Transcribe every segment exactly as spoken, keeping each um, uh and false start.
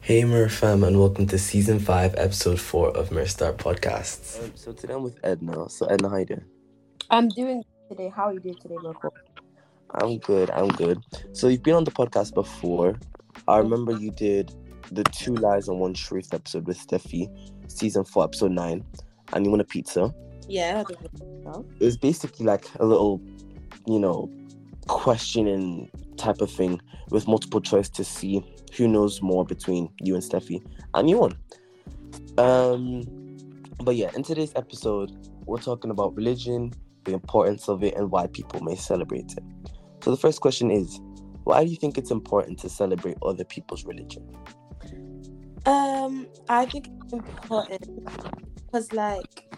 Hey Mer fam, and welcome to season five, episode four of Mer Star Podcasts. Um, so today I'm with Edna. So Edna, how you doing? I'm doing today. How are you doing today, Marco? I'm good. I'm good. So you've been on the podcast before. I remember you did the Two Lies and One Truth episode with Steffi, season four, episode nine, and you won a pizza. Yeah. It was basically like a little, you know, questioning type of thing with multiple choice to see who knows more between you and Steffi, and you won. Um, but yeah, in today's episode, we're talking about religion, the importance of it, and why people may celebrate it. So the first question is, why do you think it's important to celebrate other people's religion? Um, I think it's important because, like,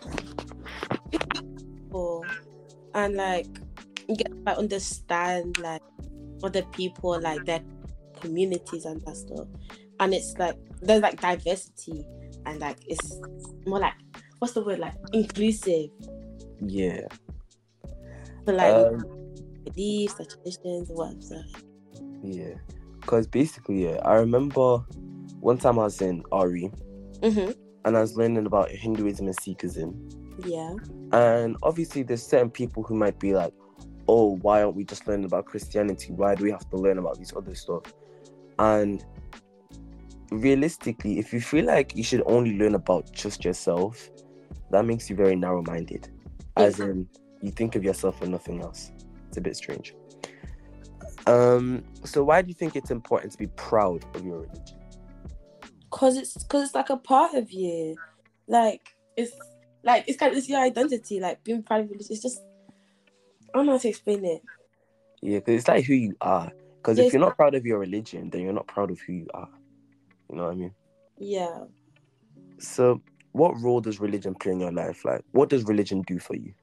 people and like you get to like, understand like other people, like their communities and that stuff, and it's like there's like diversity and like it's more like what's the word like inclusive. Yeah. So like Um, beliefs, the traditions, whatever. yeah. Because basically, yeah, I remember one time I was in R E Mm-hmm. and I was learning about Hinduism and Sikhism. Yeah. And obviously, there's certain people who might be like, oh, why aren't we just learning about Christianity? Why do we have to learn about these other stuff? And realistically, if you feel like you should only learn about just yourself, that makes you very narrow-minded. As Yeah. in, you think of yourself and nothing else. It's a bit strange. Um. So why do you think it's important to be proud of your religion? Cause it's cause it's like a part of you, like it's like it's kind of it's your identity. Like being proud of religion, it's just I don't know how to explain it. Yeah, because it's like who you are. Because Yeah, if it's- you're not proud of your religion, then you're not proud of who you are. You know what I mean? yeah. So, what role does religion play in your life? Like, what does religion do for you?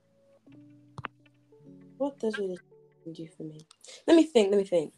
What does religion do for me? Let me think. Let me think.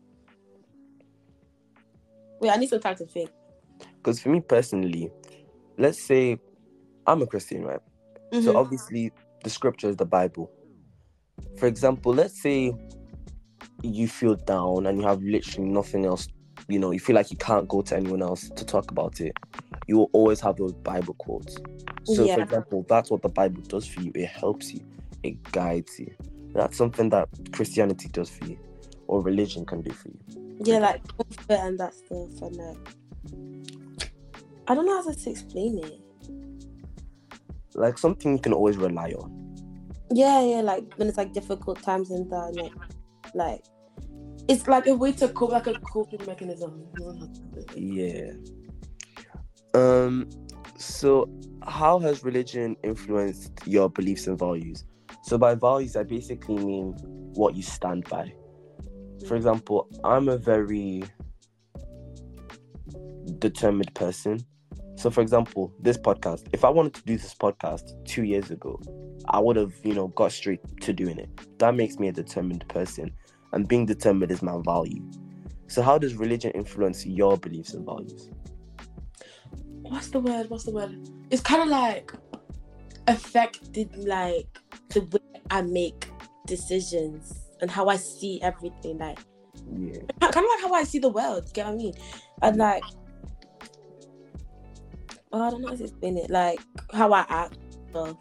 Wait, I need some time to think. Because for me personally, let's say I'm a Christian, right? Mm-hmm. So obviously the scripture is the Bible. For example, let's say you feel down and you have literally nothing else, you know, you feel like you can't go to anyone else to talk about it. You will always have those Bible quotes. So Yeah. for example, that's what the Bible does for you. It helps you. It guides you. That's something that Christianity does for you, or religion can do for you. Yeah, like comfort and that stuff, and like I don't know how to explain it. Like something you can always rely on. Yeah, yeah, like when it's like difficult times and that, like, like it's like a way to cope, like a coping mechanism. Yeah. Um. So, how has religion influenced your beliefs and values? So, by values, I basically mean what you stand by. For example, I'm a very determined person. So, for example, this podcast, if I wanted to do this podcast two years ago, I would have, you know, got straight to doing it. That makes me a determined person. And being determined is my value. So, how does religion influence your beliefs and values? What's the word? What's the word? It's kind of like affected like the way I make decisions and how I see everything. Like, Yeah. kind of like how I see the world. You get what I mean? And like, oh, I don't know how to explain it. Like how I act. So,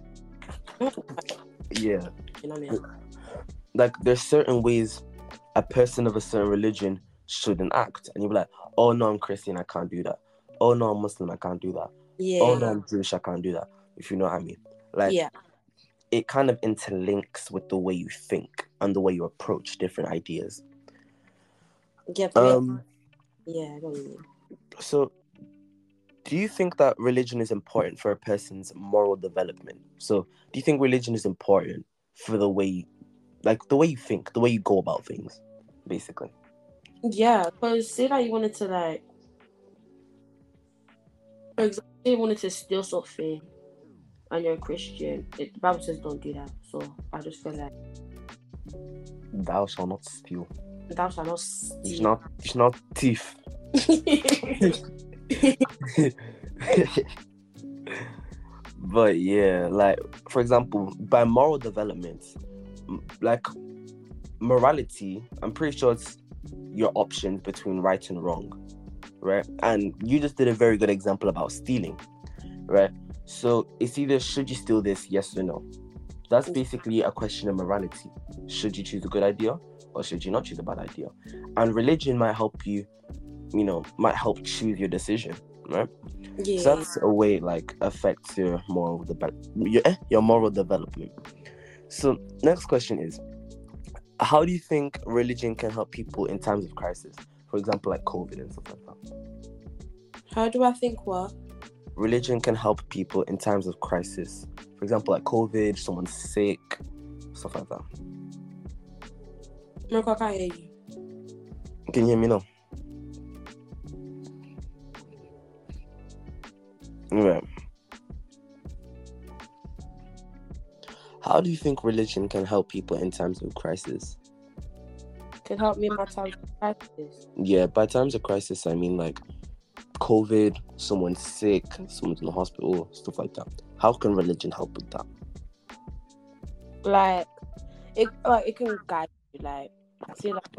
Yeah. you know what I mean? Like, there's certain ways a person of a certain religion shouldn't act. And you'll be like, oh, no, I'm Christian, I can't do that. Oh, no, I'm Muslim, I can't do that. Yeah. Oh, no, I'm Jewish, I can't do that. If you know what I mean. Like, yeah. it kind of interlinks with the way you think and the way you approach different ideas. Yeah. For me, Um. yeah. I don't know. So, do you think that religion is important for a person's moral development? So, do you think religion is important for the way, like, the way you think, the way you go about things, basically? Yeah, because say that you wanted to like, for example, say you wanted to steal something, and you're a Christian. It, the Bible says don't do that. So I just feel like Thou shalt not steal. thou shalt not You should steal. not, you should not thief. But yeah, like, for example, by moral development, m- like morality, I'm pretty sure it's your options between right and wrong. right? And you just did a very good example about stealing, right? So it's either should you steal this, yes or no. That's basically a question of morality. Should you choose a good idea or should you not choose a bad idea? And religion might help you, you know, might help choose your decision, right? Yeah. So that's a way it, like, affects your moral de- your, eh, your moral development. So next question is, how do you think religion can help people in times of crisis? For example, like COVID and stuff like that. How do I think what? Religion can help people in times of crisis. For example, like COVID, someone's sick, stuff like that. Marco, I can't hear you. Can you hear me now? Right. How do you think religion can help people in times of crisis? Can help me in my times of crisis. Yeah, by times of crisis, I mean like COVID, someone's sick, someone's in the hospital, stuff like that. How can religion help with that? Like, it like it can guide you. Like, see, like,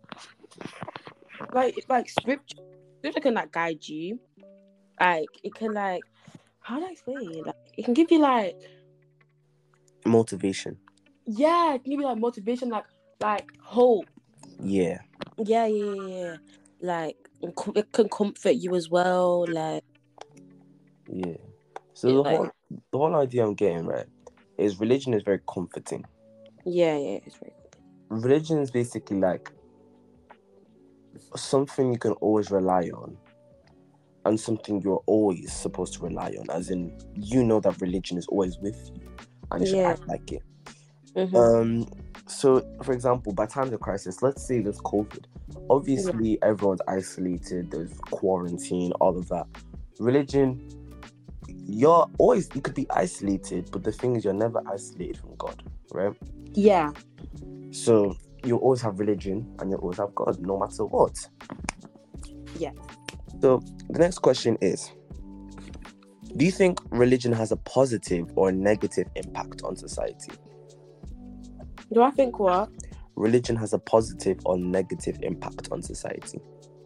like, like scripture, scripture can like guide you. Like, it can like, how do I explain it? Like, it can give you like motivation. Yeah, it can give you like motivation, like like hope. Yeah. Yeah, yeah, yeah. Like it can comfort you as well. Like yeah. So the like, whole the whole idea I'm getting right is religion is very comforting. Yeah, yeah, it's very good. Religion is basically like something you can always rely on, and something you're always supposed to rely on. As in, you know that religion is always with you, and you should yeah. act like it. Mm-hmm. Um. So, for example, by times of crisis, let's say there's COVID. Obviously, yeah. everyone's isolated. There's quarantine, all of that. Religion, you're always you could be isolated, but the thing is, you're never isolated from God, right? Yeah. So you always have religion, and you always have God, no matter what. Yeah. So the next question is: do you think religion has a positive or a negative impact on society? Do I think what? Religion has a positive or negative impact on society.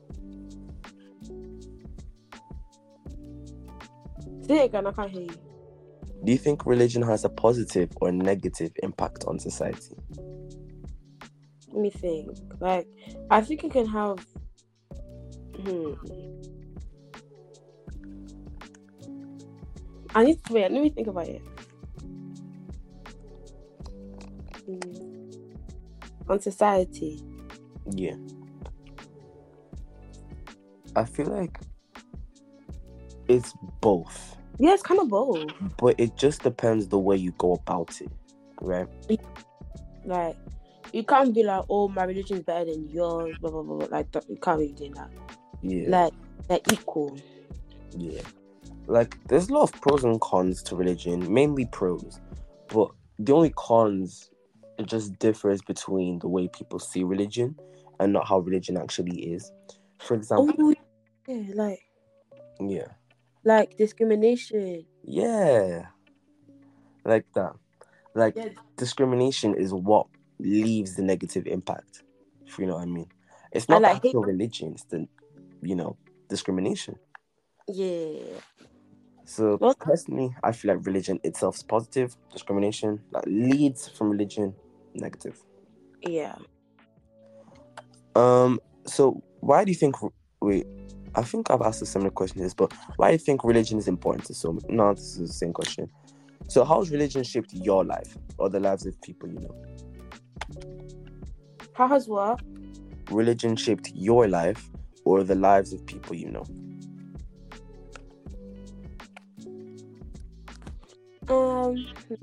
Say it again, I can't hear you. Do you think religion has a positive or negative impact on society? Let me think. Like, I think it can have... Hmm. I need to wait. Let me think about it. On society. Yeah. I feel like it's both. Yeah, it's kind of both. But it just depends the way you go about it, right? Like, you can't be like, oh, my religion is better than yours, blah, blah, blah, blah. Like, you can't really do that. Yeah. Like, they're equal. Yeah. Like, there's a lot of pros and cons to religion, mainly pros. But the only cons... it just differs between the way people see religion and not how religion actually is. For example... Oh, yeah, like... Yeah. Like discrimination. Yeah. Like that. Like, yeah. Discrimination is what leaves the negative impact, if you know what I mean. It's not like, the actual hate... religion, it's the, you know, discrimination. Yeah. So, what? Personally, I feel like religion itself is positive. Discrimination that leads from religion, negative. Yeah. Um. So, why do you think... Wait, I think I've asked a similar question to this, but why do you think religion is important to so... No, this is the same question. So, how has religion shaped your life or the lives of people you know? How has what? Religion shaped your life or the lives of people you know? Um,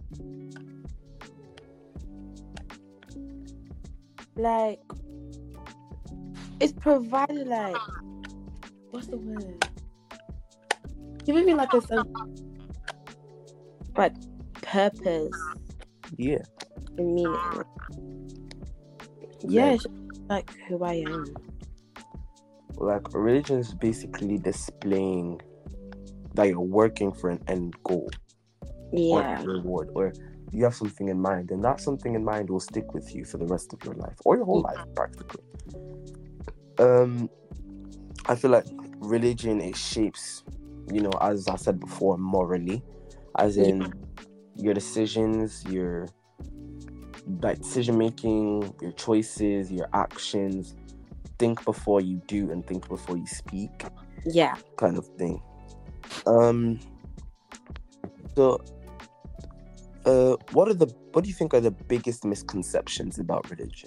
like, it's provided, like, what's the word? Giving me like a sense, like, purpose. Yeah. And meaning. Yeah, it's like who I am. Like, religion is basically displaying that you're working for an end goal. Yeah. Or reward, or you have something in mind, and that something in mind will stick with you for the rest of your life, or your whole life, practically. Um, I feel like religion, it shapes, you know, as I said before, morally, as in Yeah. your decisions, your like decision making, your choices, your actions. Think before you do and think before you speak, Yeah. kind of thing. Um. So, uh, what are the what do you think are the biggest misconceptions about religion?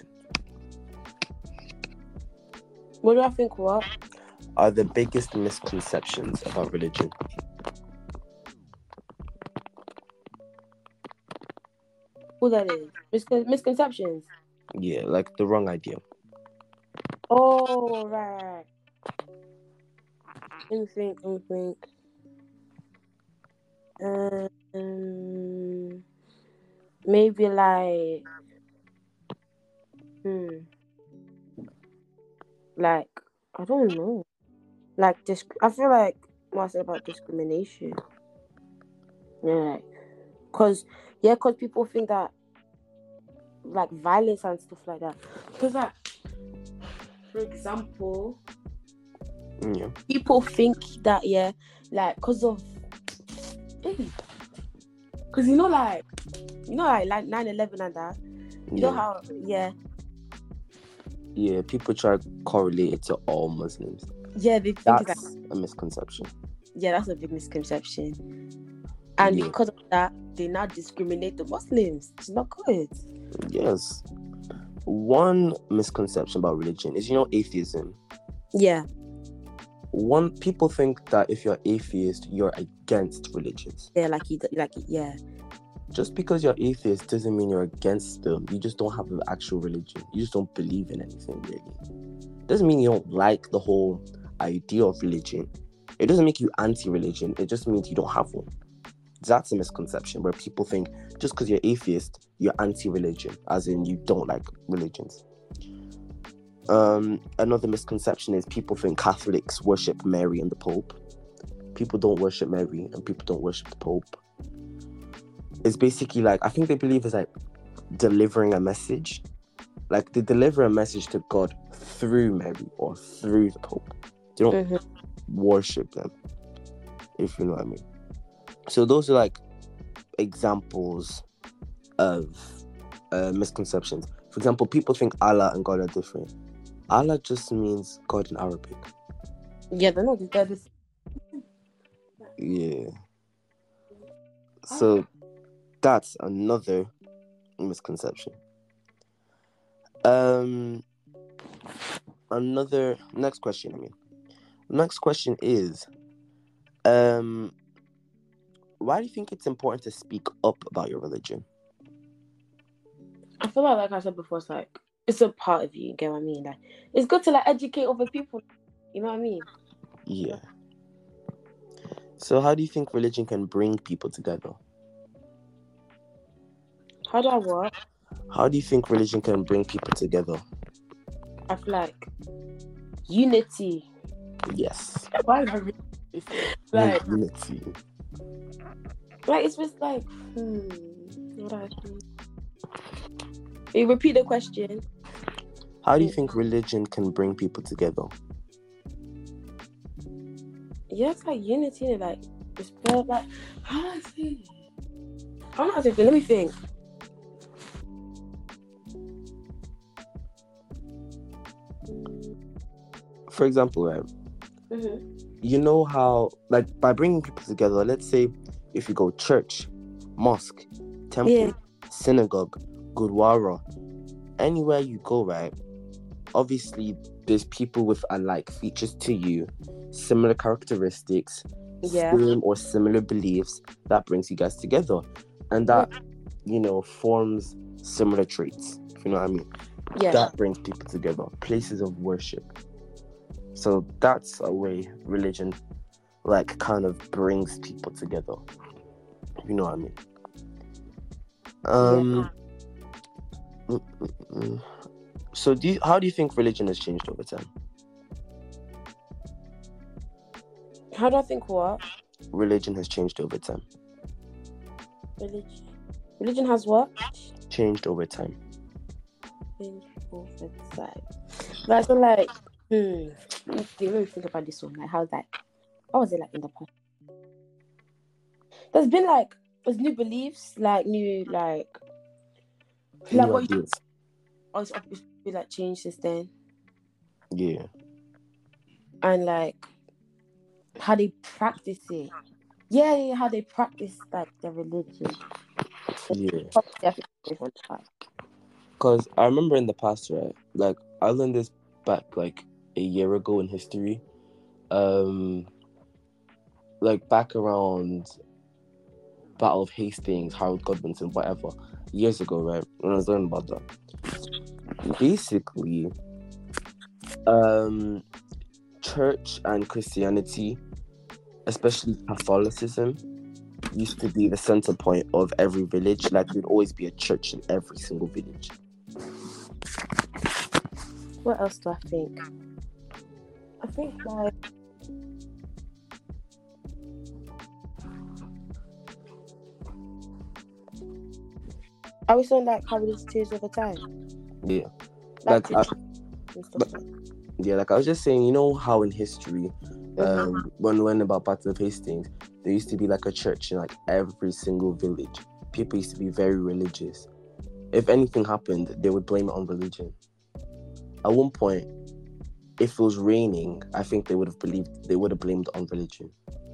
What do I think? What? Are the biggest misconceptions about religion? What that is? Miscon- misconceptions. Yeah, like the wrong idea. Oh, right. Let me think. Let me think. Um, maybe like, hmm, like I don't know. Like this, I feel like what I said about discrimination. Yeah, cause yeah, cause people think that like violence and stuff like that. Cause like, for example, Yeah. people think that yeah, like cause of, cause you know like, you know like like nine eleven and that. You know Yeah. how yeah. Yeah, people try to correlate it to all Muslims. Yeah, they think That's it's like, a misconception. yeah, that's a big misconception. And Yeah. because of that, they now discriminate the Muslims. It's not good. Yes. One misconception about religion is, you know, atheism. Yeah. One people think that if you're atheist, you're against religions. Yeah, like you, like yeah. Just because you're atheist doesn't mean you're against them. You just don't have an actual religion. You just don't believe in anything, really. Doesn't mean you don't like the whole idea of religion. It doesn't make you anti-religion. It just means you don't have one. That's a misconception where people think just because you're atheist, you're anti-religion, as in you don't like religions. Um, another misconception is people think Catholics worship Mary and the Pope. People don't worship Mary and people don't worship the Pope. It's basically like, I think they believe it's like delivering a message. Like they deliver a message to God through Mary or through the Pope. They don't mm-hmm. worship them, if you know what I mean. So those are like examples of uh, misconceptions. For example, people think Allah and God are different. Allah just means God in Arabic. Yeah, they're not. They're the same. Yeah. So that's another misconception. Um, another next question. I mean, next question is, um, why do you think it's important to speak up about your religion? I feel like, like I said before, it's like it's a part of you. You get what I mean? Like it's good to like educate other people. You know what I mean? Yeah. So, how do you think religion can bring people together? How do I what? How do you think religion can bring people together? I feel like unity. Yes. Why is that like unity? Like it's just like hmm. What do I think? Can you repeat the question? How do you think religion can bring people together? Yeah, it's like unity, like respect. Like how do I say? I'm not saying. Let me think. For example, right? Mm-hmm. You know how, like, by bringing people together, let's say if you go church, mosque, temple, yeah. synagogue, gurdwara, anywhere you go, right? Obviously, there's people with alike features to you, similar characteristics, yeah. same or similar beliefs that brings you guys together, and that yeah. you know forms similar traits. If you know what I mean? Yeah. That brings people together. Places of worship. So that's a way religion, like, kind of brings people together. You know what I mean? Um. Yeah. Mm-mm-mm. So, do you, how do you think religion has changed over time? How do I think what? Religion has changed over time. Religion, religion has what? Changed over time. Changed over time. That's like, hmm. You really think about this one, like how's that? How was it like in the past? There's been like there's new beliefs, like new like like New what you ideas. also be like changed since then, Yeah. and like how they practice it. Yeah, yeah, how they practice like their religion. Yeah. Definitely from the past. Because I remember in the past, right? Like, I learned this back, like, a year ago in history. Um, like, back around Battle of Hastings, Harold Godwinson, whatever, years ago, right? When I was learning about that. Basically, um, church and Christianity, especially Catholicism, used to be the center point of every village. Like, there'd always be a church in every single village. What else do I think? I think like I was saying like how it changes over time. Yeah. Like, Like, I, and stuff but, like. yeah, like I was just saying, you know how in history, Mhm. um, when we learned about Battle of Hastings, there used to be like a church in like every single village. People used to be very religious. If anything happened, they would blame it on religion. At one point, if it was raining, I think they would have believed they would have blamed it on religion.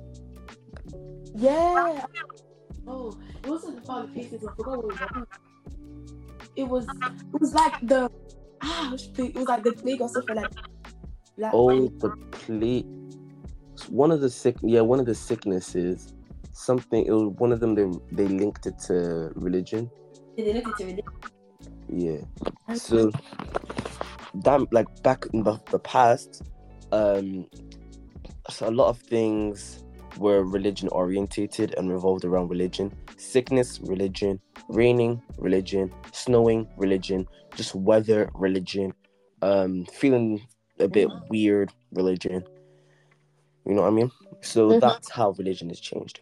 Yeah. Oh, it wasn't about the pieces. I forgot what it was. It was. It was like the. Ah, it was like the plague or something like. Black Oh, plague. the plague. One of the sick, yeah, one of the sicknesses. Something. It was one of them. They they linked it to religion. They linked it to religion. Yeah. So that, like, back in the, the past, um, so a lot of things were religion orientated and revolved around religion. Sickness, religion. Raining, religion. Snowing, religion. Just weather, religion. Um, feeling a bit weird, religion. You know what I mean? So Mhm. that's how religion has changed.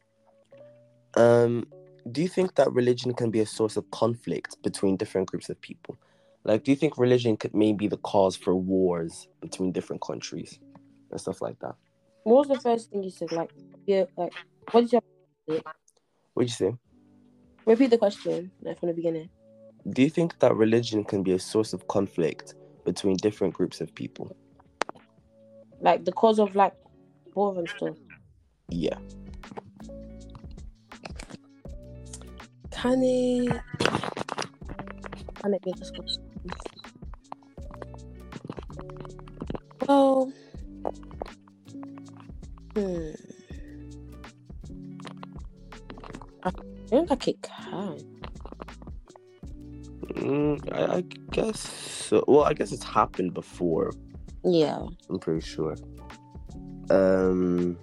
Um, do you think that religion can be a source of conflict between different groups of people? Like, do you think religion could maybe be the cause for wars between different countries and stuff like that? What was the first thing you said? Like, yeah, like, what did you? What'd you say? Repeat the question, like from the beginning. Do you think that religion can be a source of conflict between different groups of people? Like the cause of like war and stuff. Yeah. Can it? Can it be this question? Well, hmm. I think like it can. Mm, I, I guess so. Well, I guess it's happened before. Yeah. I'm pretty sure. Um,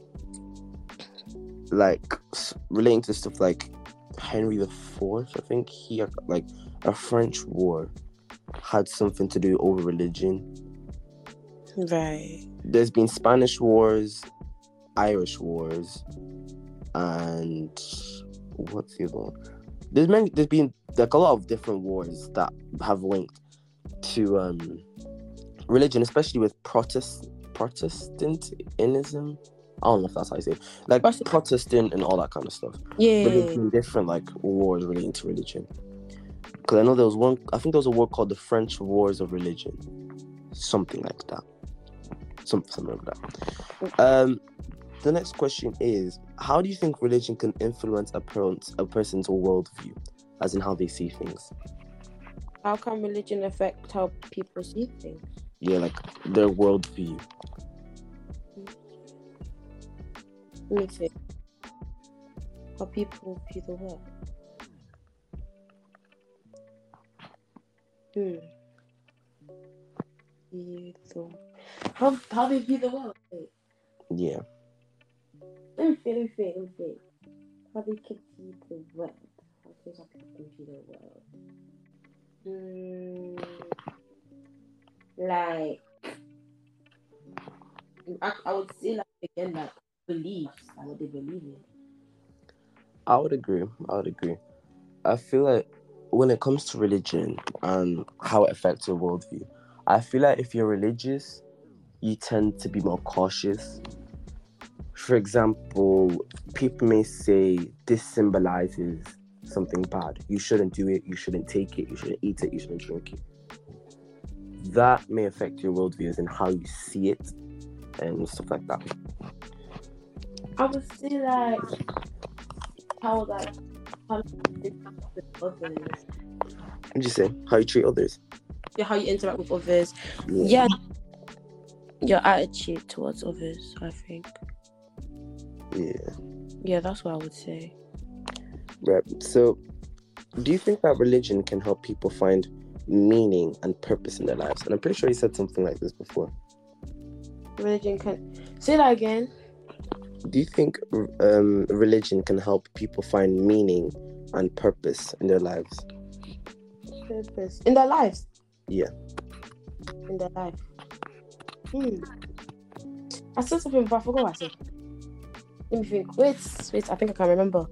like s- relating to stuff like Henry the Fourth, I think he had, like, a French war had something to do over religion. Right. There's been Spanish wars, Irish wars, and what's the other one? There's many. There's been like a lot of different wars that have linked to um religion, especially with Protest Protestantism. I don't know if that's how you say it. Like Protestant. Protestant and all that kind of stuff. Yeah. But there's been different like wars relating to religion. Because I know there was one. I think there was a war called the French Wars of Religion, something like that. Something, something like that. Um, the next question is: how do you think religion can influence a person's a person's worldview, as in how they see things? How can religion affect how people see things? Yeah, like their worldview. Let me see. How people view the world. Hmm. View the... How how they view the world? Wait. Yeah. Let me see. Let me see. Let me see. How they can view the world. How people can view the world. Hmm. Like, I, I would say like again like beliefs, like what they believe in. I would agree. I would agree. I feel like when it comes to religion and how it affects your worldview, I feel like if you're religious, you tend to be more cautious. For example, people may say this symbolizes something bad. You shouldn't do it, you shouldn't take it, you shouldn't eat it, you shouldn't drink it. That may affect your worldviews and how you see it and stuff like that. I would say like how like how you interact with others. What did you say? How you treat others? Yeah, how you interact with others. Yeah. Yeah. Your attitude towards others, I think. Yeah. Yeah, that's what I would say. Right. So, do you think that religion can help people find meaning and purpose in their lives? And I'm pretty sure you said something like this before. Religion can say that again. Do you think um, religion can help people find meaning and purpose in their lives? Purpose in their lives. Yeah. In their life. Hmm. I said something, but I forgot what I said. Let me think. Wait, wait. I think I can remember.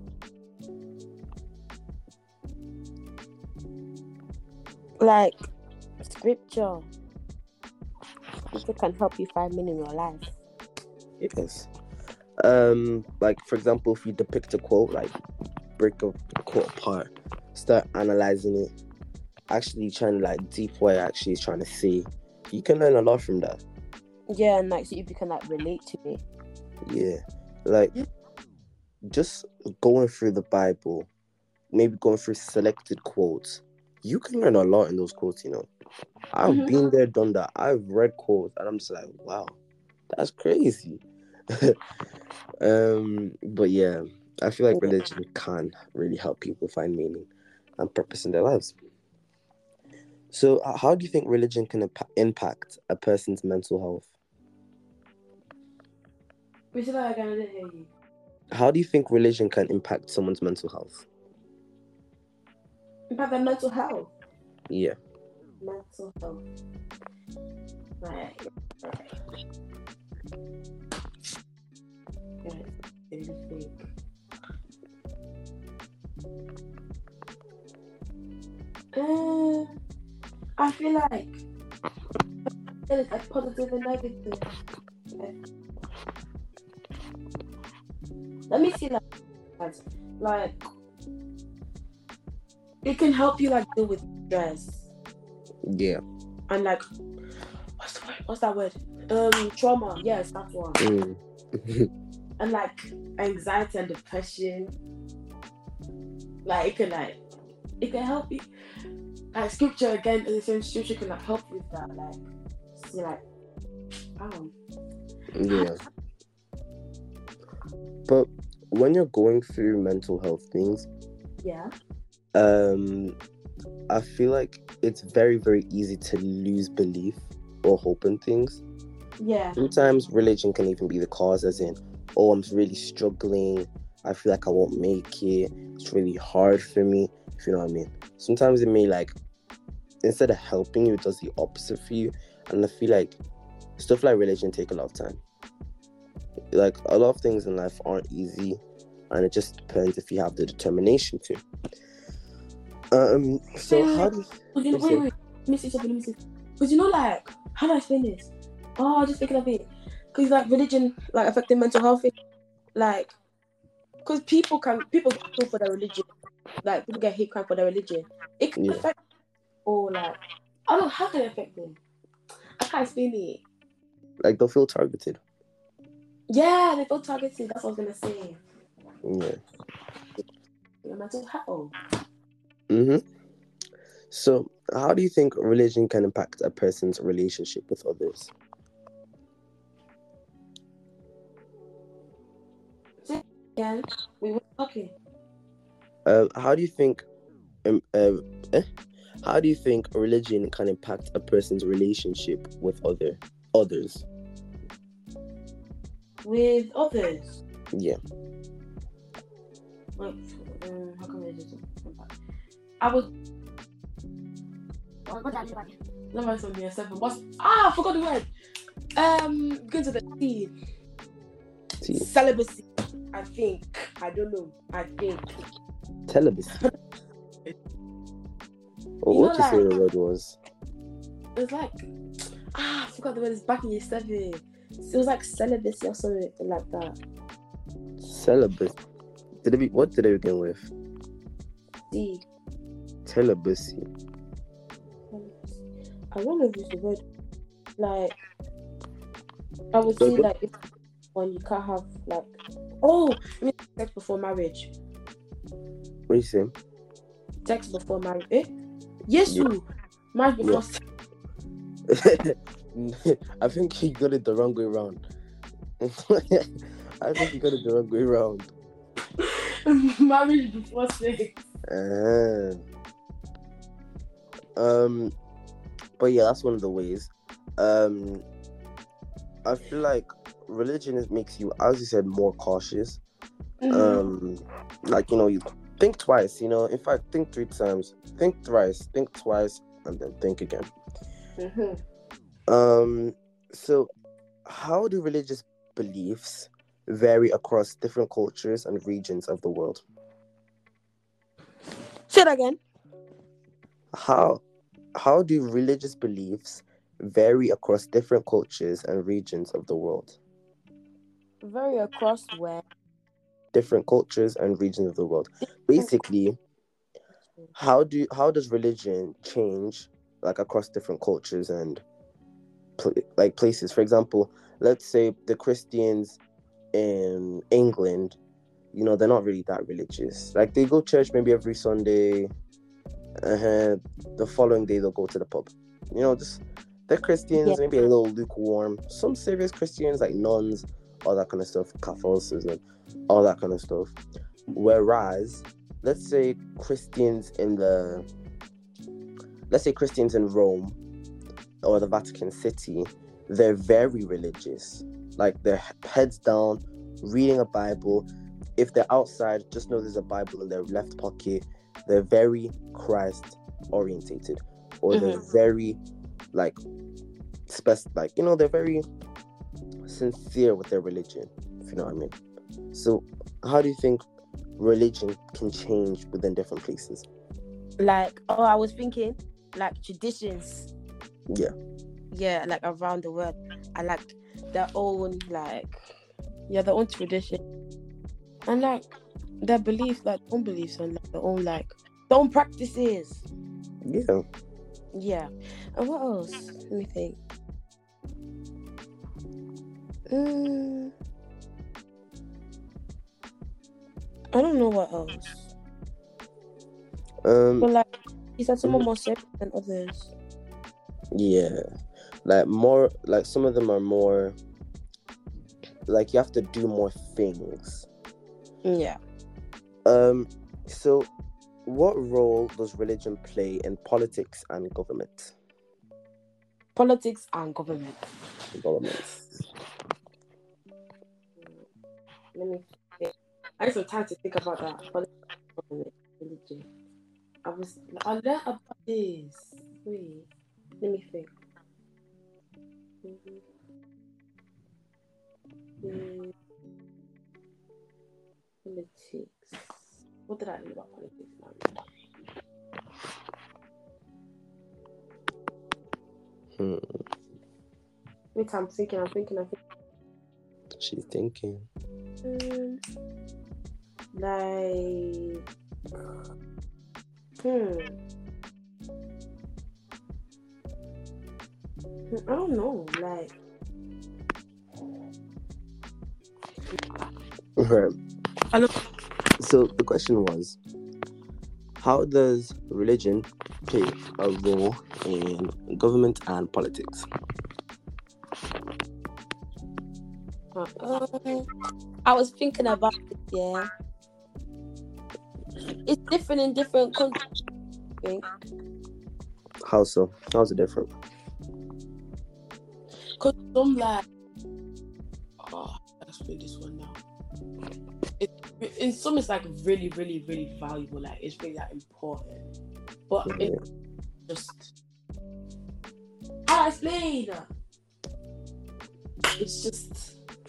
Like scripture. Scripture can help you find meaning in your life. Yes. Um, like for example, if you depict a quote, like break a quote apart, start analyzing it, actually trying to like deep what it actually is trying to say, you can learn a lot from that. Yeah, and like so if you can like relate to it. Yeah. Like just going through the Bible, maybe going through selected quotes, you can learn a lot in those quotes, you know. I've mm-hmm. been there, done that. I've read quotes and I'm just like, wow, that's crazy. um, but yeah, I feel like religion can really help people find meaning and purpose in their lives. So, how do you think religion can imp- impact a person's mental health? Which is like I didn't hear you. How do you think religion can impact someone's mental health? Impact their mental health? Yeah. Mental health. Right. Right. Right. Let me think. Uh, I feel like it's like positive and negative. Let me see, like, like it can help you like deal with stress. Yeah. And like, what's the word? What's that word? Um, trauma. Yes, that's one. Mm. And like anxiety and depression. Like it can like, it can help you. Like scripture again, the same scripture can like help with that. Like, see, like, oh. Yeah. But when you're going through mental health things, yeah, um, I feel like it's very, very easy to lose belief or hope in things. Yeah. Sometimes religion can even be the cause, as in, oh, I'm really struggling. I feel like I won't make it. It's really hard for me, if you know what I mean. Sometimes it may like, instead of helping you, it does the opposite for you. And I feel like stuff like religion take a lot of time. Like a lot of things in life aren't easy, and it just depends if you have the determination to. Um. So wait, how do you, wait, wait, wait. Let me see something. Let me see. Because you know, like, how do I explain this? Oh, I just thinking of it. Because like religion, like affecting mental health, like, because people can people get killed for their religion, like people get hate crime for their religion. It can yeah. affect, or like, I don't know how can it affect them. I can't explain it. Like they'll feel targeted. Yeah, they feel targeted. That's what I was gonna say. Yeah. Your mental health. Mhm. So, how do you think religion can impact a person's relationship with others? Yeah, we were talking. Uh, how do you think? Um, uh, eh? How do you think religion can impact a person's relationship with other others? With others. Yeah. Wait, um, how can I do that? I would. What did I do? Number something seven. What's ah? I forgot the word. Um, going to the T. T. Celibacy. I think. I don't know. I think. Celibacy. Oh, what you like, say the word was? It's like Ah, I forgot the word. It's back in year seven. It was like celibacy or something like that. Celibacy. Did it be, what did it begin with? D. Celibacy. I don't know if it's the word. Like, I would So say, good. like, if one you can't have, like, oh, I mean, sex before marriage. What are you saying? Sex before marriage. Eh? Yes, Yeah. marriage before Yeah. sex. I think you got it the wrong way around. I think you got it the wrong way around. Marriage before sex. Uh, um, but yeah, that's one of the ways. Um, I feel like religion is, makes you, as you said, more cautious. Mm-hmm. Um, like, you know, you think twice. You know, in fact, think three times, think thrice, think twice, and then think again. Mm-hmm. Um, so how do religious beliefs vary across different cultures and regions of the world? Say it again. How how do religious beliefs vary across different cultures and regions of the world? Vary across where? Different cultures and regions of the world. Basically, how do how does religion change like across different cultures and pl- like places? For example, let's say the Christians in England, you know, they're not really that religious. Like, they go to church maybe every Sunday. Uh, the following day they'll go to the pub. You know, just they're Christians, Yeah. maybe a little lukewarm. Some serious Christians like nuns, all that kind of stuff, Catholicism, all that kind of stuff. Whereas, let's say Christians in the, let's say Christians in Rome or the Vatican City, they're very religious. Like, they're heads down, reading a Bible. If they're outside, just know there's a Bible in their left pocket. They're very Christ orientated, or Mm-hmm. they're very like spec like you know they're very sincere with their religion, if you know what I mean. So how do you think religion can change within different places? Like, oh, I was thinking like traditions. Yeah. Yeah, like around the world. I like their own like yeah, their own tradition. And like their beliefs, like own beliefs and like their own like their own practices. Yeah. Yeah. And what else? Let me think. Mm, I don't know what else. Um. But like, is that some are more serious than others? Yeah. Like more, like some of them are more. Like you have to do more things. Yeah. Um. So, what role does religion play in politics and government? Politics and government. Government. Let me think. I need some time to think about that. Politics and government, religion. I was I learned about this. Wait. Let me think. Mm-hmm. Mm, politics. What did I know about politics now? Hmm. Wait, I'm thinking, I'm thinking, I'm thinking. She's thinking. Um, like, hmm. I don't know. Like, Right. Hello. So the question was, how does religion play a role in government and politics? Uh, I was thinking about it, yeah. It's different in different countries, I think. How so? How's it different? Because some like, oh, let's play this one now. It, in some, it's like really, really, really valuable. Like, it's really like important. But Mm-hmm. it just, how do I explain? It's just.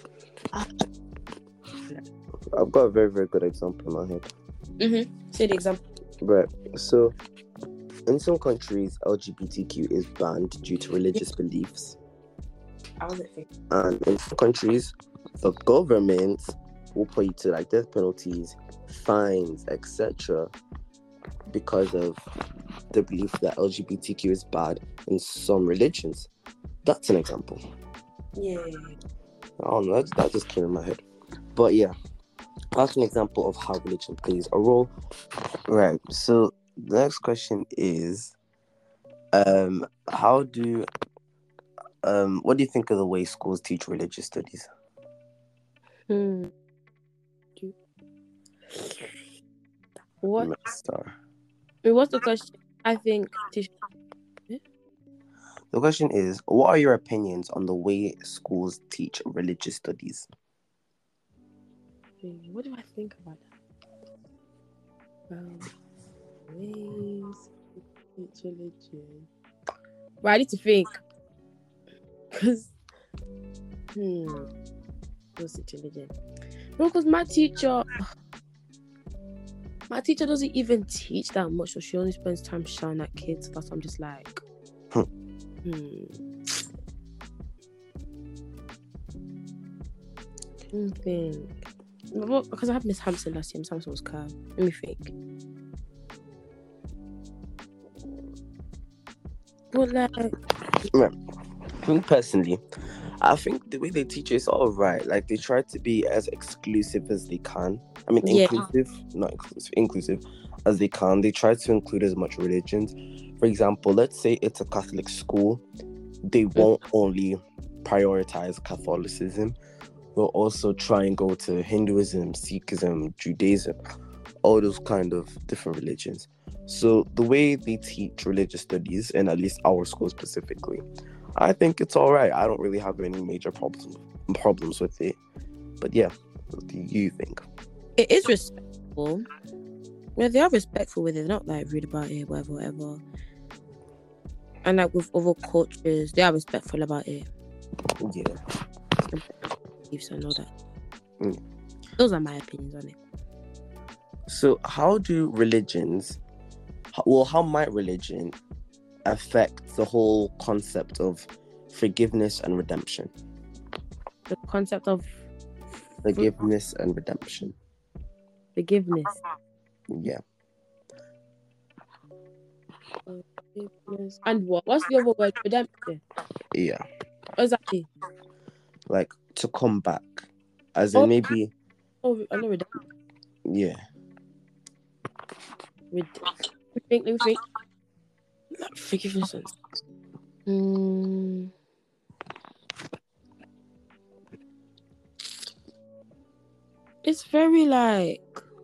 I've got a very, very good example in my head. Mm-hmm. Say the example. Right. So, In some countries, L G B T Q is banned due to religious beliefs. I wasn't thinking. And in some countries, the government will put you to like death penalties, fines, et cetera, because of the belief that L G B T Q is bad in some religions. That's an example. Yeah. I don't know, that, that just came in my head. But yeah, that's an example of how religion plays a role. Right, so the next question is, um, how do, um, what do you think of the way schools teach religious studies? Hmm. What? Star. What's the question? I think. Teach- The question is, what are your opinions on the way schools teach religious studies? What do I think about that? Um, ways teach religion. Well, I need to think. Because, hmm, what's teach religion? No, because my teacher, my teacher doesn't even teach that much, so she only spends time shouting at kids. That's why I'm just like, Hmm. hmm. I think. Well, because I had Miss Hampson last year. Miss Hampson was calm. Let me think. But like, Right. Me personally, I think the way they teach is all right. Like they try to be as exclusive as they can. I mean, yeah, inclusive, not inclusive, inclusive as they can. They try to include as much religions. For example, let's say it's a Catholic school. They won't only prioritize Catholicism. They'll also try and go to Hinduism, Sikhism, Judaism, all those kind of different religions. So the way they teach religious studies, and at least our school specifically, I think it's all right. I don't really have any major problems problems with it. But yeah, what do you think? it is respectful. Yeah, they are respectful with it. They're not like rude about it, whatever, whatever. And like with other cultures, they are respectful about it. Yeah. Beliefs and all that. Mm. Those are my opinions on it. So how do religions, well, how might religion affect the whole concept of forgiveness and redemption? The concept of Forgiveness and redemption. forgiveness. Yeah. Forgiveness. And what? What's the other word? Redemption. Yeah. Exactly. Like to come back. As in Oh, maybe, oh, I know redemption. yeah. Red- let me think, let me think. Forgiveness. Mm. It's very like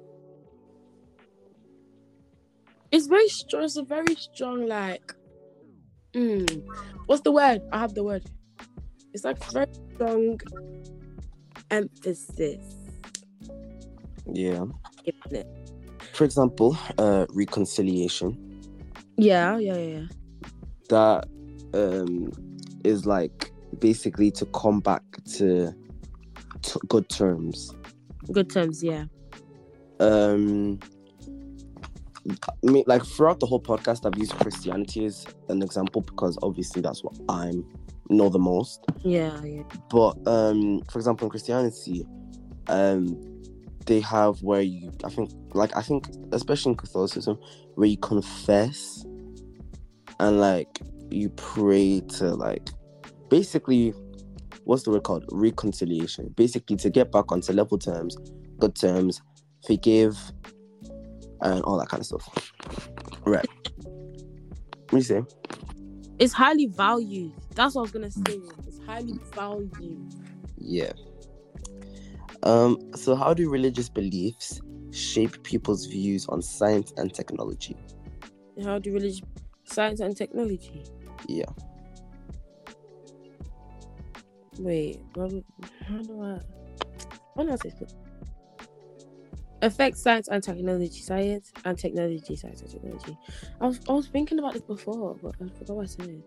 it's very strong. It's a very strong like. Mm, what's the word? I have the word. It's like very strong emphasis. Yeah. Isn't it? For example, uh, reconciliation. Yeah, yeah, yeah, yeah. That um is like basically to come back to, to good terms. Good terms, yeah. Um, I mean, like throughout the whole podcast, I've used Christianity as an example because obviously that's what I know the most. Yeah, yeah. But um, for example, in Christianity, um, they have where you, I think, like I think, especially in Catholicism, where you confess and like you pray to like, basically, what's the word called? Reconciliation. Basically, to get back onto level terms, good terms, forgive, and all that kind of stuff. Right. What do you say? It's highly valued. That's what I was gonna say. It's highly valued. Yeah. Um. So, how do religious beliefs shape people's views on science and technology? How do religious science and technology? Yeah. Wait, what, how do I? What else is it? Affect science and technology, science and technology, science and technology. I was I was thinking about this before, but I forgot what I said.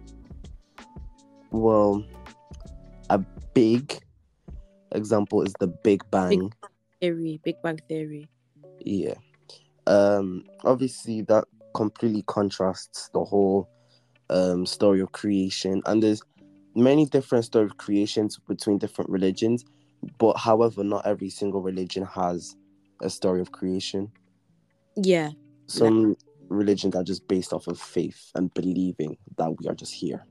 Well, a big example is the Big Bang. Big theory, Big Bang theory. Yeah. Um. Obviously, that completely contrasts the whole um, story of creation, and there's many different story of creations between different religions, but however, not every single religion has a story of creation. Yeah. Some like, religions are just based off of faith and believing that we are just here.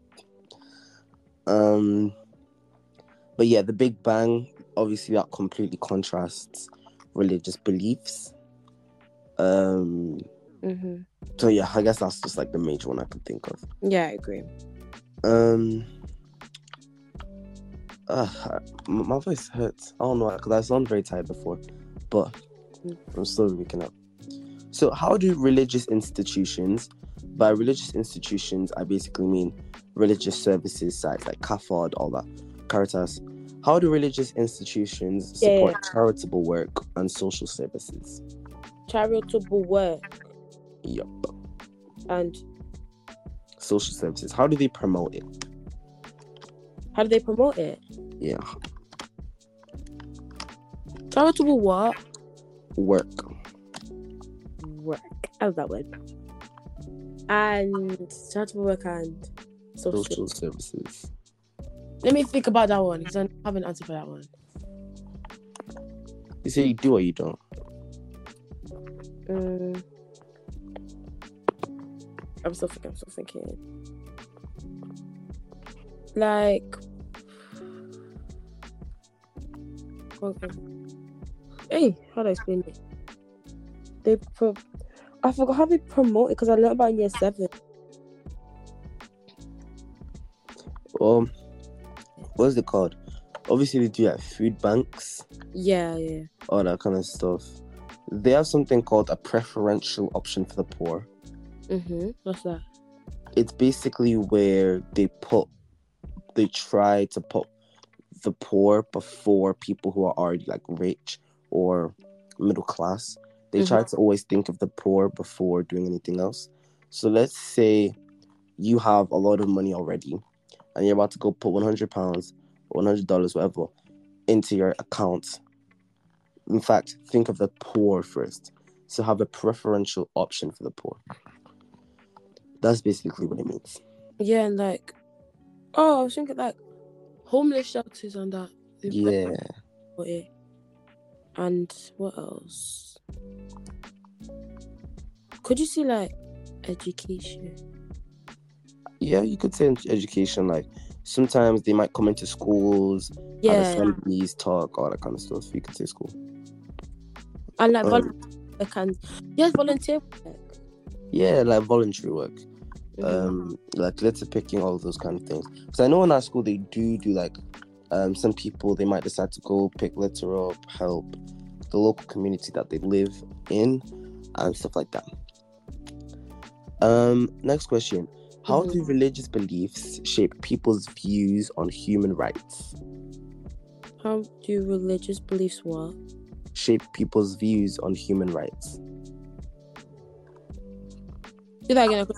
Um, but yeah, the Big Bang, obviously that completely contrasts religious beliefs. Um, mm-hmm. So yeah, I guess that's just like the major one I could think of. Yeah, I agree. Um, uh, my voice hurts. I don't know because I sound very tired before, but I'm still waking up. So, how do religious institutions? By religious institutions, I basically mean religious services sites like C A F O D, all that, Caritas. How do religious institutions support Yeah. charitable work and social services? Charitable work. Yep. And social services. How do they promote it? How do they promote it? Yeah. Charitable what? Work. Work. I love that word. And charitable work and social, social services. Let me think about that one because I have an answer for that one. You say you do or you don't? Um, I'm still thinking. I'm still thinking. Like, okay. Hey, how do I explain it? They pro. I forgot how they promote it because I learned about it in year seven. Um, what's it called? Obviously, they do like food banks. Yeah, yeah. All that kind of stuff. They have something called a preferential option for the poor. Mm-hmm. What's that? It's basically where they put, they try to put the poor before people who are already like rich or middle class. They mm-hmm. try to always think of the poor before doing anything else. So let's say you have a lot of money already and you're about to go put one hundred pounds or one hundred dollars, whatever, into your account. In fact, think of the poor first. So have a preferential option for the poor. That's basically what it means. Yeah, and like, oh, I was thinking like homeless shelters and that. Yeah. And what else? Could you see like education? Yeah, you could say education. Like sometimes they might come into schools, yeah, have assemblies, talk, all that kind of stuff. You could say school. And like um, volunteer can yes, volunteer work. Yeah, like voluntary work. Mm-hmm. Um, like litter picking, all of those kind of things. Because I know in our school they do do like um some people they might decide to go pick litter up, help the local community that they live in, and stuff like that. Um, next question. How mm-hmm. do religious beliefs shape people's views on human rights? How do religious beliefs what? Shape people's views on human rights. Do that again.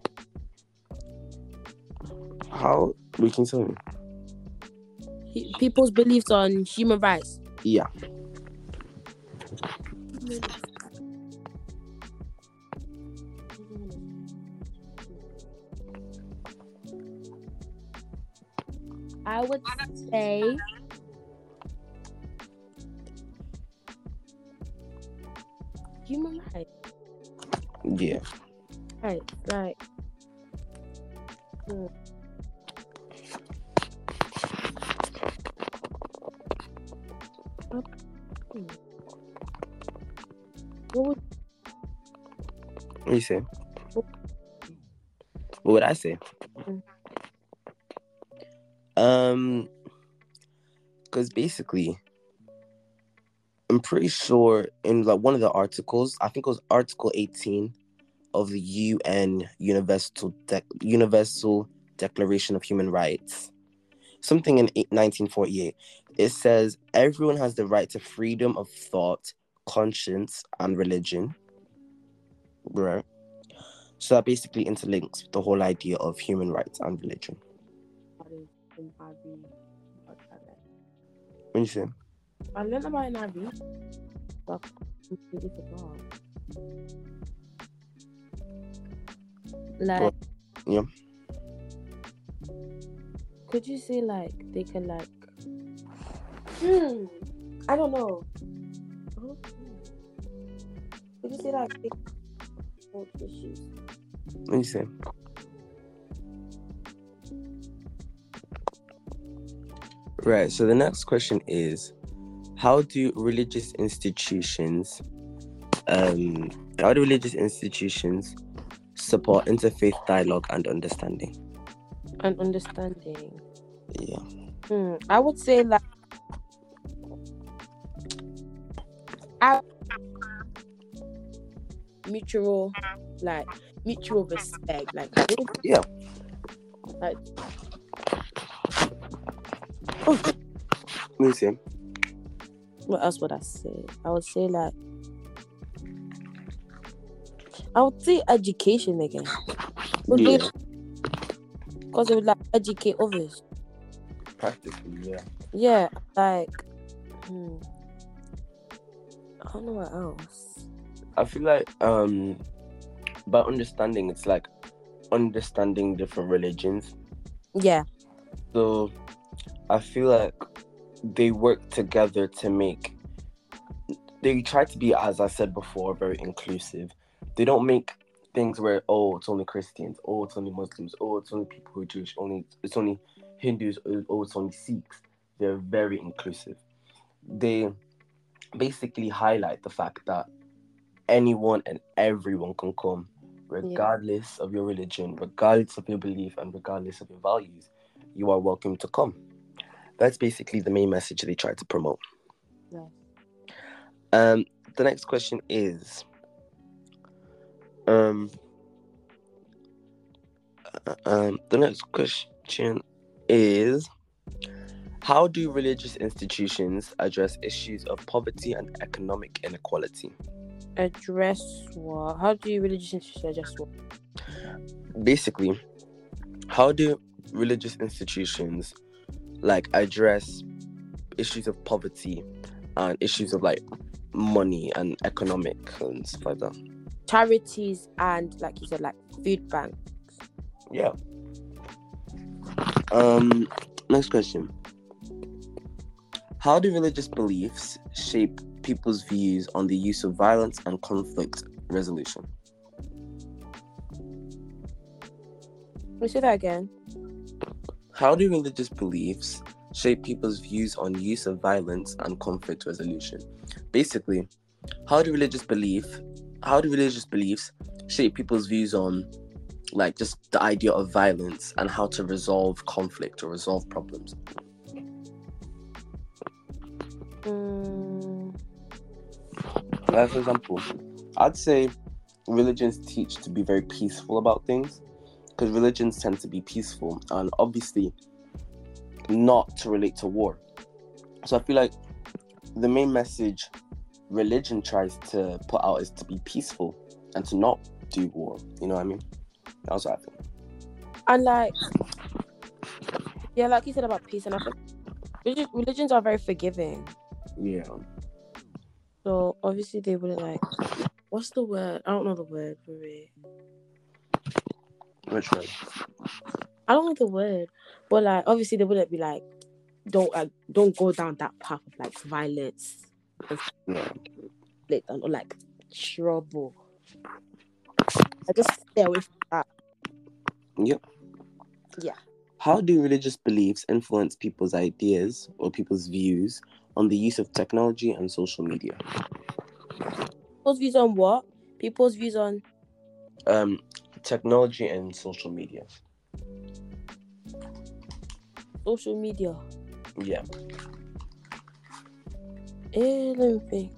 How? We can tell me. People's beliefs on human rights. Yeah. I would say human rights. Yeah. Right, right. Hmm. What would What do you say? What, what would I say? Mm. Um, because basically, I'm pretty sure in like one of the articles, I think it was Article eighteen of the U N Universal De- Universal Declaration of Human Rights, something in nineteen forty-eight. It says everyone has the right to freedom of thought, conscience, and religion. Right. So that basically interlinks with the whole idea of human rights and religion. What do you say? I learned about it in I B, but I completely forgot. Like, yeah. could you say like they can like? Hmm. I don't know. Could you say like they can issues? Let me see. Right. So the next question is, how do religious institutions, um, how do religious institutions support interfaith dialogue and understanding? And understanding. Yeah. Hmm. I would say like, I mutual, like mutual respect, like Yeah. like. Oh. Let me see. What else would I say? I would say like, I would say education again. Yeah. Because it would like educate others. Practically, yeah. Yeah, like, hmm. I don't know what else. I feel like um, by understanding, it's like understanding different religions. Yeah. So I feel like they work together to make. They try to be, as I said before, very inclusive. They don't make things where, oh, it's only Christians, oh, it's only Muslims, oh, it's only people who are Jewish, only it's only Hindus, oh, it's only Sikhs. They're very inclusive. They basically highlight the fact that anyone and everyone can come, regardless yeah. of your religion, regardless of your belief, and regardless of your values. You are welcome to come. That's basically the main message they try to promote. Yeah. Um, the next question is, um, uh, um, the next question is, how do religious institutions address issues of poverty and economic inequality? Address what? How do religious institutions address what? Basically, how do religious institutions like address issues of poverty and issues of like money and economic and stuff like that? Charities and, like you said, like food banks. Yeah. Um. Next question. How do religious beliefs shape people's views on the use of violence and conflict resolution? Can you say that again? How do religious beliefs shape people's views on use of violence and conflict resolution? Basically, how do religious belief, how do religious beliefs shape people's views on, like, just the idea of violence and how to resolve conflict or resolve problems? Mm. Like, for example, I'd say religions teach to be very peaceful about things, because religions tend to be peaceful and obviously not to relate to war. So I feel like the main message religion tries to put out is to be peaceful and to not do war. You know what I mean? That's what I think. And like, yeah, like you said about peace, and I think religion, religions are very forgiving. Yeah. So obviously they wouldn't like. What's the word? I don't know the word for it. Which one? I don't know the word, but like obviously they wouldn't be like, don't like, don't go down that path of like violence and yeah. like, or like trouble. I just stay away from that. Yep. Yeah. How do religious beliefs influence people's ideas or people's views on the use of technology and social media? People's views on what? People's views on um technology and social media. Social media. Yeah. Eh, let me think.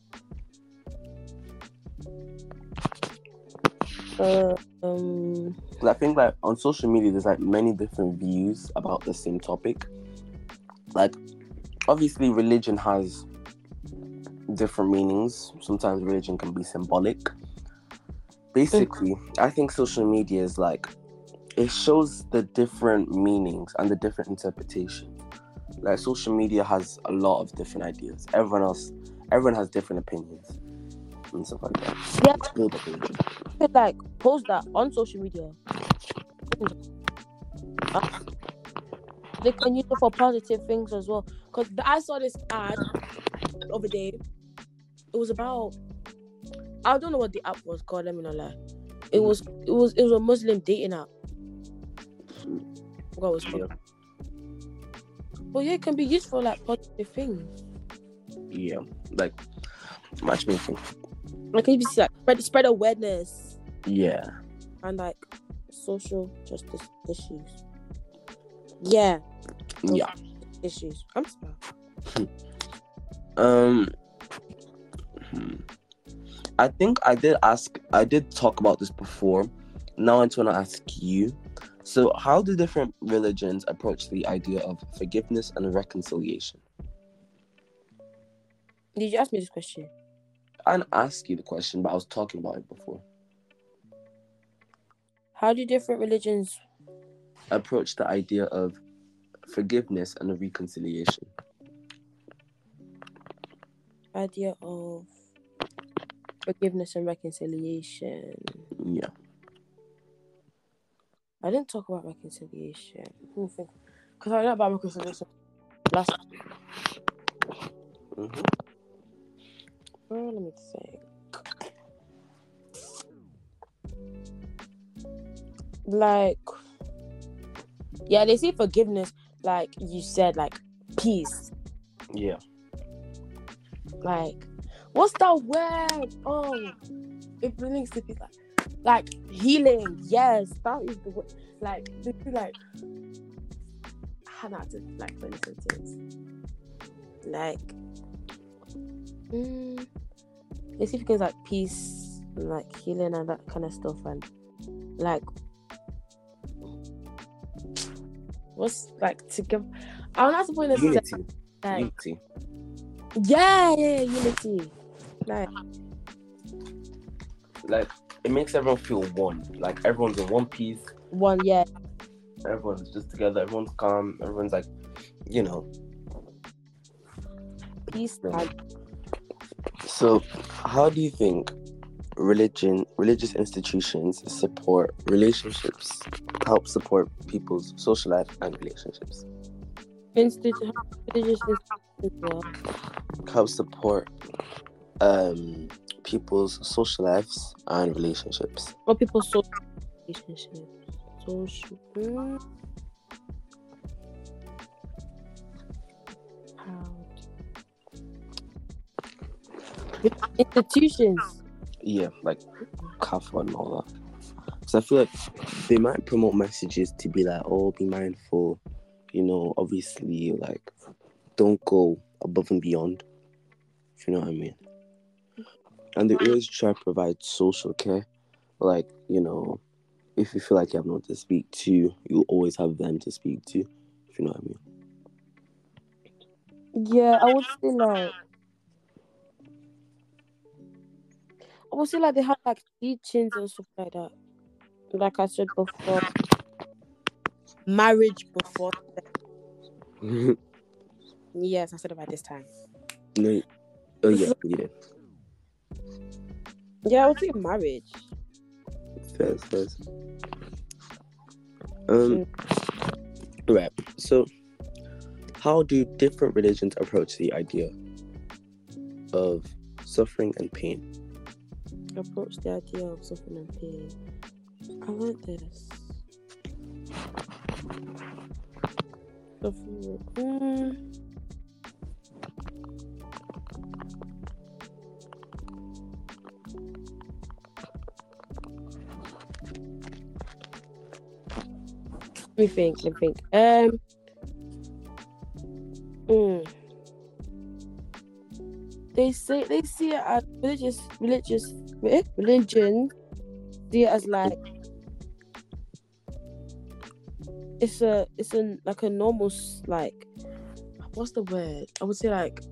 Uh, um. I think like on social media, there's like many different views about the same topic. Like, obviously, religion has different meanings. Sometimes religion can be symbolic. Basically, mm. I think social media is like, it shows the different meanings and the different interpretations. Like, social media has a lot of different ideas. Everyone else, everyone has different opinions. and stuff like that. Yeah, To build up religion. you could like post that on social media. Uh, They can use it for positive things as well. Cause I saw this ad the other day. It was about, I don't know what the app was. God, let me not lie. It was it was it was a Muslim dating app. What was it called? But yeah, it can be used for like positive things. Yeah, like matchmaking. Like it can be like spread spread awareness Yeah, and like social justice issues. Yeah, yeah. issues. I'm sorry. Um, hmm. I think I did ask, I did talk about this before. Now I just want to ask you. So, how do different religions approach the idea of forgiveness and reconciliation? Did you ask me this question? I didn't ask you the question, but I was talking about it before. How do different religions Approach the idea of forgiveness and reconciliation? idea of forgiveness and reconciliation? Yeah. I didn't talk about reconciliation. Let me think. Because I know about reconciliation last time. Mm-hmm. Oh, let me think. Like, yeah, they see forgiveness, like you said, like peace. Yeah. Like, what's that word? Oh, it links to peace. Like, like healing. Yes, that is the word. Like, they feel like, how not to like for instance, like, mm, they see things like peace, and, like healing, and that kind of stuff, and like. What's like to give? I'm not supposed to Unity. say, like, Unity. yeah, yeah, unity. Like, Like, it makes everyone feel one. Like, everyone's in one piece. one, yeah. Everyone's just together. Everyone's calm. Everyone's like, you know. Peace. Yeah. And So, how do you think religion, religious institutions support relationships, help support people's social life and relationships? institution, religious institutions. Help support um people's social lives and relationships. Or people's social relationships. Social. Mm. How? Institutions. Yeah, like C A F and all that. Because I feel like they might promote messages to be like, oh, be mindful, you know, obviously, like, don't go above and beyond, if you know what I mean. And they always try to provide social care. Like, you know, if you feel like you have no one to speak to, you always have them to speak to, if you know what I mean. Yeah, I would say like. I would say like they have like teachings and stuff like that. Like I said before, marriage before sex. Yes, I said it by this time. No, oh yeah, yeah. Yeah, I would say marriage. First, first. Um, right. So, how do different religions approach the idea of suffering and pain? Approach the idea of suffering and pain. I like this. Suffering. Mm. Let me think. Let me think. Um. Mm. They say they see it as religious, religious, eh? religion. See it as like it's a, it's a like a normal s- like what's the word? I would say like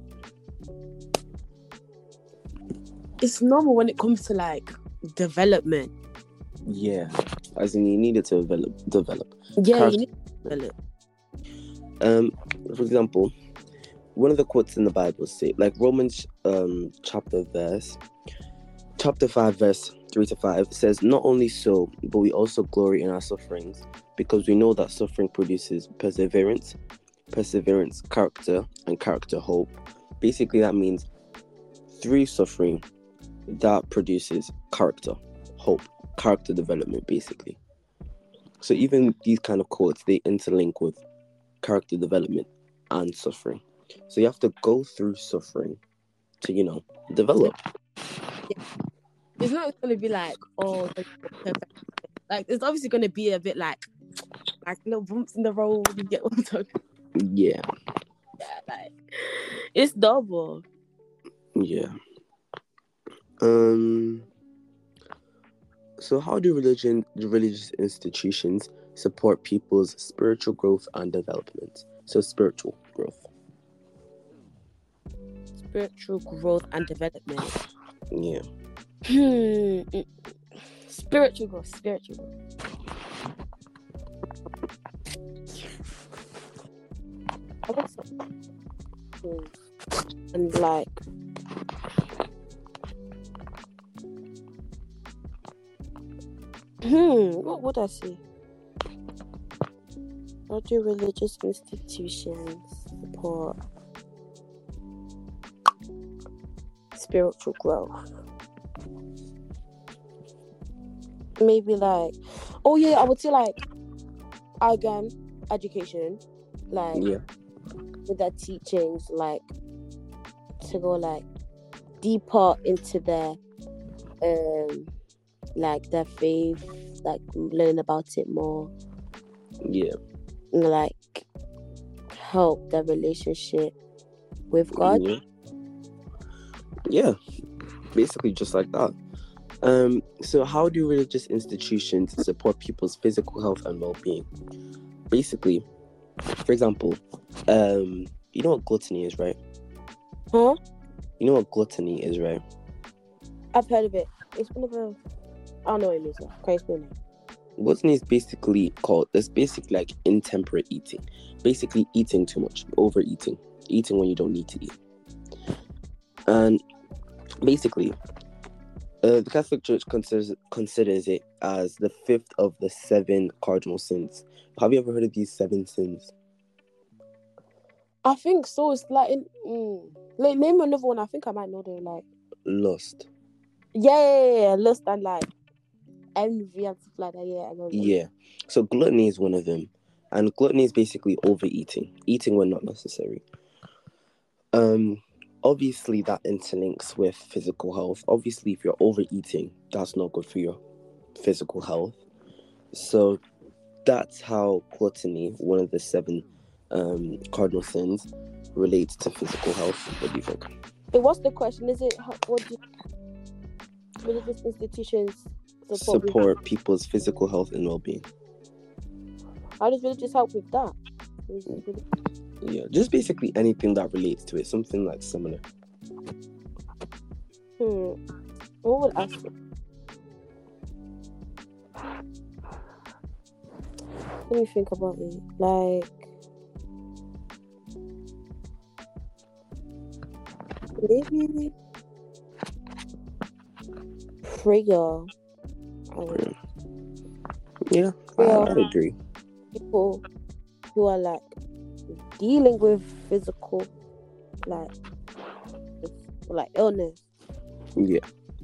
it's normal when it comes to like development. Yeah, as in you needed to develop, develop. Yeah, Character- you need to develop. Um, for example, one of the quotes in the Bible say, like Romans um chapter verse Chapter five, verse three to five says, "Not only so, but we also glory in our sufferings, because we know that suffering produces perseverance, perseverance, character, and character, hope." Basically, that means through suffering, that produces character, hope, character development, basically. So even these kind of quotes, they interlink with character development and suffering. So you have to go through suffering to, you know, develop. It's not going to be like, oh, perfect. Like, it's obviously going to be a bit like, like little bumps in the road. You get what I'm talking about? Yeah. Yeah, like, it's double. Yeah. Um. So how do religion, religious institutions support people's spiritual growth and development? So spiritual growth. Spiritual growth and development. Yeah. Hmm. Spiritual growth. Spiritual growth. I would say, hmm. and like, hmm. What would I say? How do religious institutions support spiritual growth? Maybe like, oh yeah, I would say like, again, education, like Yeah. with their teachings, like to go like deeper into their um like their faith, like learn about it more, Yeah. and, like help their relationship with God. Yeah. Yeah. Basically just like that. Um, so how do religious institutions support people's physical health and well-being? Basically, for example, um, you know what gluttony is, right? Huh? You know what gluttony is, right? I've heard of it. It's one of the. I don't know what it means. Can you explain it? Gluttony is basically called. It's basically like intemperate eating. Basically, eating too much, overeating, eating when you don't need to eat, and basically. Uh, the Catholic Church considers considers it as the fifth of the seven cardinal sins. Have you ever heard of these seven sins? I think so. It's like, in, mm, like name another one. I think I might know them. Like, Lust. yeah, yeah, yeah, yeah. Lust and like envy and stuff like that. Yeah, I know them. Yeah. So gluttony is one of them, and gluttony is basically overeating, eating when not necessary. Um. Obviously, that interlinks with physical health. Obviously, if you're overeating, that's not good for your physical health. So that's how gluttony, one of the seven um, cardinal sins, relates to physical health. What do you think? But what's the question? Is it how, what do religious institutions support? Support with, people's physical health and well-being. how does religious help with that? Yeah, just basically anything that relates to it, something like similar. Hmm. What would I say? Let me think about it. Like, maybe prayer. Um, Yeah, prayer. I, I agree. People who are like dealing with physical, like, like illness. Yeah.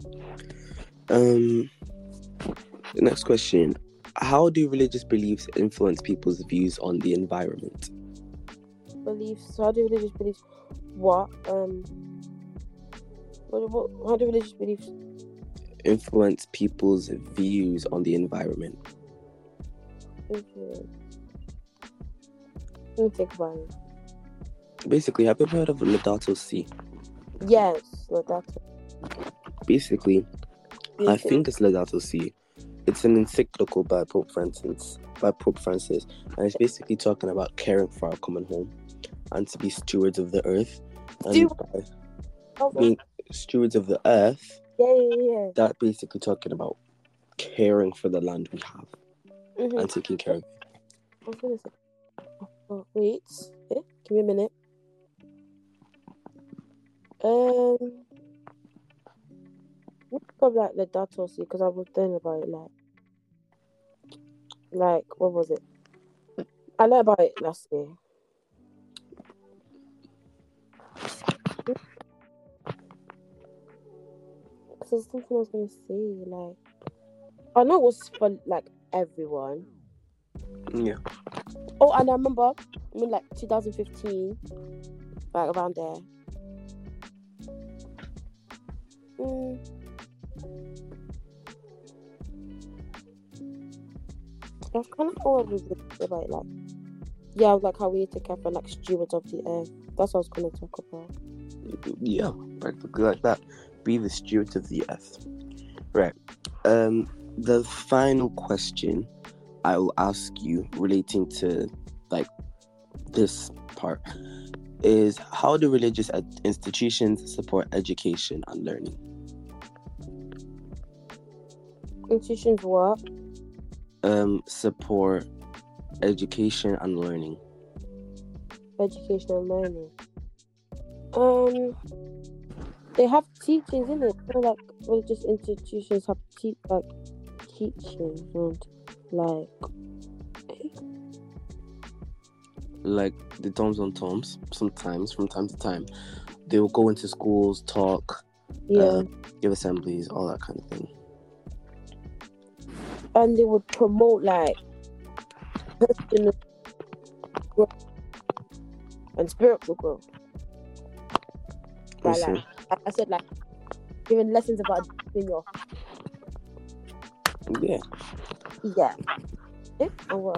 Um. The next question: how do religious beliefs influence people's views on the environment? Beliefs. How do religious beliefs? What? Um. What? What? How do religious beliefs influence people's views on the environment? influence? Let me think about it. Basically, have you ever heard of Laudato Si? Yes, Laudato. Basically, I think it's Laudato Si. It's an encyclical by Pope Francis, by Pope Francis, and it's basically talking about caring for our common home and to be stewards of the earth. And by being stewards of the earth, yeah, yeah, yeah. That basically talking about caring for the land we have Mm-hmm. and taking care of it. I was gonna say. Oh, wait. Eh? Give me a minute. Um. What probably like the Datos because I was thinking about it like, like what was it? I learned about it last year. Because there's something I was gonna say. Like, I know it was for like everyone. Yeah. Oh, and I remember, I mean, like twenty fifteen, like around there. Mm. That's kind of how I was thinking about it, like, yeah, like how we need to care for like stewards of the earth. That's what I was gonna talk about. Yeah, practically like that. Be the steward of the earth. Right. Um, the final question I will ask you relating to like this part is, how do religious ed- institutions support education and learning? Institutions what? Um, support education and learning. Education and learning. Um, they have teachings in it. So like religious institutions have te- like teachings and like Like the Toms on Toms, sometimes from time to time, they will go into schools, talk, yeah, uh, give assemblies, all that kind of thing. and they would promote like personal growth and spiritual growth. By I see. like, like I said, like giving lessons about doing your Yeah. yeah. Eh? And what?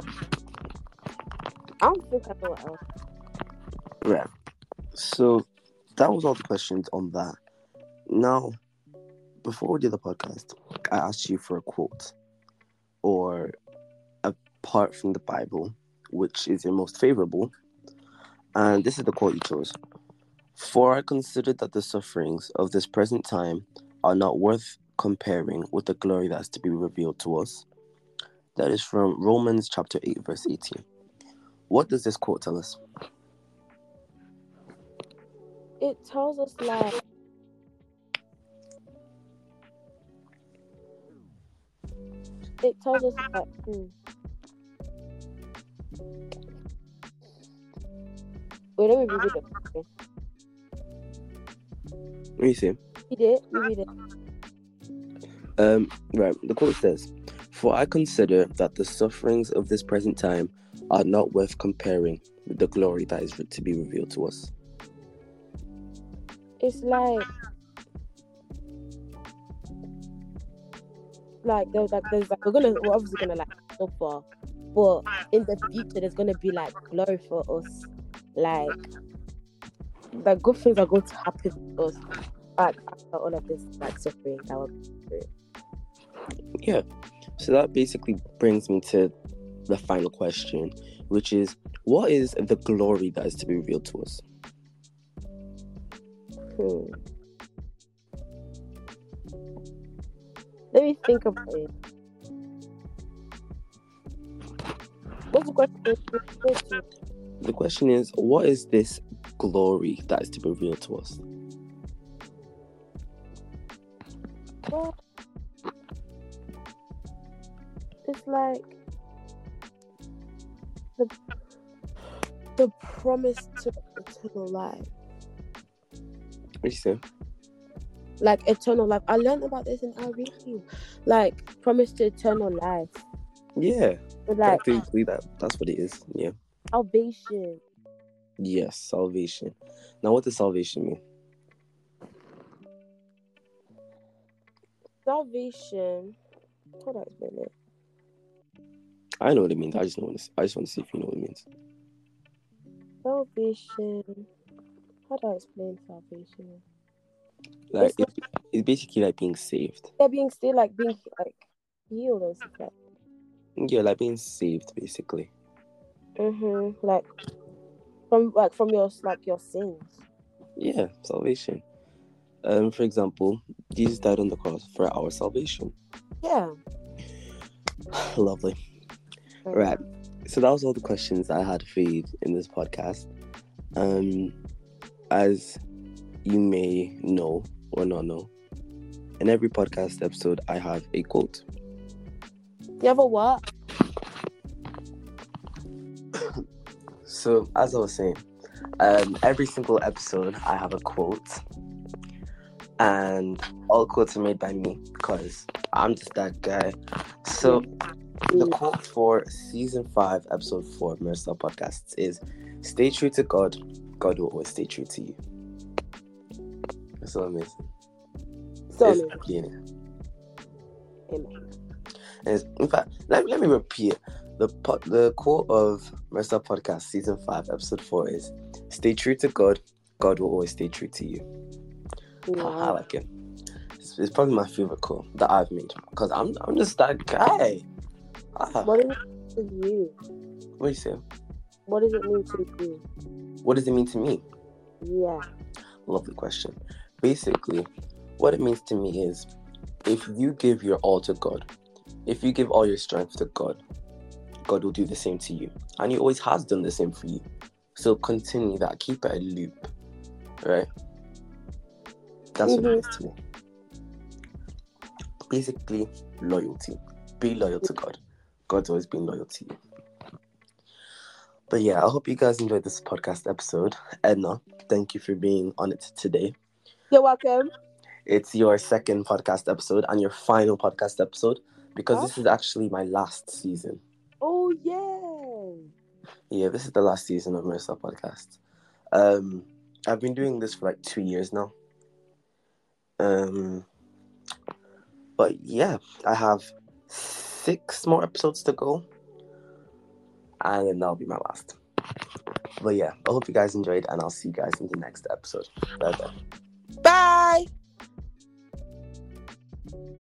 I don't think I know what else. Right. So that was all the questions on that. Now, before we did the podcast, I asked you for a quote or a part from the Bible, which is your most favorable. And this is the quote you chose. For I consider that the sufferings of this present time are not worth comparing with the glory that is to be revealed to us. That is from Romans chapter eight, verse eighteen. What does this quote tell us? It tells us like it tells us like hmm. Wait, let me read it. Okay. What do you say? Read it. You read it. Um, right, the quote says, For I consider that the sufferings of this present time are not worth comparing with the glory that is to be revealed to us. It's like like there's like there's like we're gonna we're obviously gonna like suffer, but in the future there's gonna be like glory for us. Like the good things are going to happen to us like after all of this like suffering that we're through. Yeah. So that basically brings me to the final question, which is, what is the glory that is to be revealed to us? Hmm. Let me think about it. What's the question? The question is, what is this glory that is to be revealed to us? Well, it's like the the promise to eternal life. What do you say? Like eternal life. I learned about this in our review. Like promise to eternal life. Yeah. Like Practically that that's what it is. Yeah. Salvation. Yes, salvation. Now, what does salvation mean? Salvation. How do I explain it? I know what it means. I just want to. I just want to see if you know what it means. Salvation. How do I explain salvation? Like It's it's, it's basically like being saved. Yeah, being still like being like healed and stuff like. Yeah, like being saved, basically. Mhm. Like from like from your like your sins. Yeah, salvation. Um, for example, Jesus died on the cross for our salvation. Yeah. Lovely. Mm. Right. So that was all the questions I had for you in this podcast. Um, as you may know or not know, in every podcast episode, I have a quote. You have a what? So, as I was saying, um, every single episode, I have a quote. And all quotes are made by me because I'm just that guy. So, the quote for season five, episode four of Mirasol Podcasts is, "Stay true to God. God will always stay true to you." That's so amazing. So It's amazing. beginning. Amen. And it's, in fact, let, let me repeat it. The, po- the quote of Mirasol Podcast, season five, episode four is, "Stay true to God. God will always stay true to you." Wow. I like it. It's, it's probably my favorite quote that I've made because I'm I'm just that guy. Ah. What does it mean to you? What do you say? What does it mean to you? What does it mean to me? Yeah. Lovely question. Basically, what it means to me is, if you give your all to God, if you give all your strength to God, God will do the same to you. And He always has done the same for you. So continue that. Keep it a loop. Right? That's Mm-hmm. what it means to me. Basically, loyalty. Be loyal to God. God's always been loyal to you. But yeah, I hope you guys enjoyed this podcast episode. Edna, thank you for being on it today. You're welcome. It's your second podcast episode and your final podcast episode because Huh? this is actually my last season. Oh, yeah. Yeah, this is the last season of Mirasol Podcast. Um, I've been doing this for like two years now. Um, but yeah, I have six more episodes to go. And then that'll be my last. But yeah, I hope you guys enjoyed and I'll see you guys in the next episode. Bye bye. Bye.